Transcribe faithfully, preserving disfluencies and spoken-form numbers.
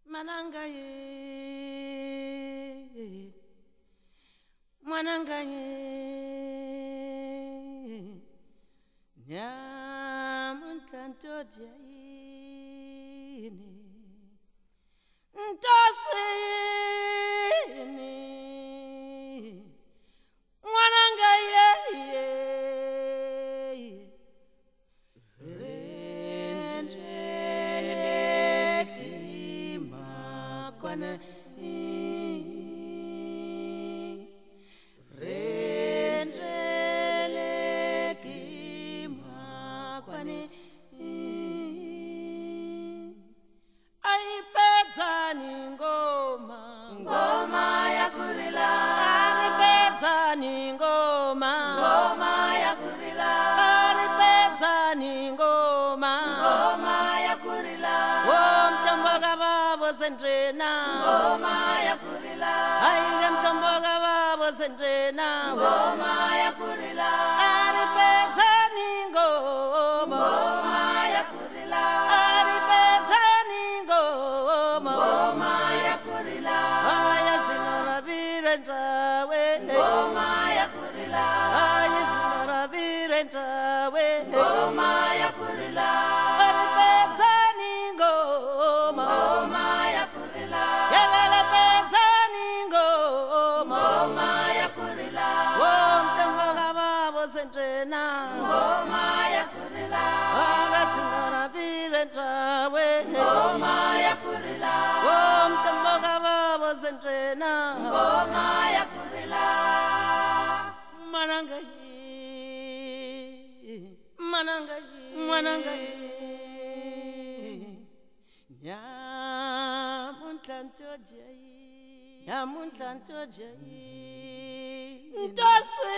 Manangaye, Manangaye, Nyamuntanto jaini, Ntosini, Manangaye, Kwane rendele kima kwane aipedzani ngoma ngoma ya kurila aipedzani ngoma ngoma ya kurila aipedzani ngoma ngoma ya kurila womtamboga babo sentrena ngoma ya kurila aiga mtamboga babo sentrena ngoma ya kurila aripedzani ngoma ngoma ya kurila aripedzani ngoma ngoma ya kurila aya sinora birendawe ngoma ya kurila aya sinora birendawe ngoma ya kurila aripedzani ngoma ngoma ya kurila yelele pedzani ngoma ngoma ya kurila womtamboga babo sentrena ngoma ya kurila aga sinora birendawe ngoma ya kurila womtamboga babo sentrena ngoma ya kurila manangaye manangaye manangaye Nyamuntanto jai Nyamuntanto jai Ntosini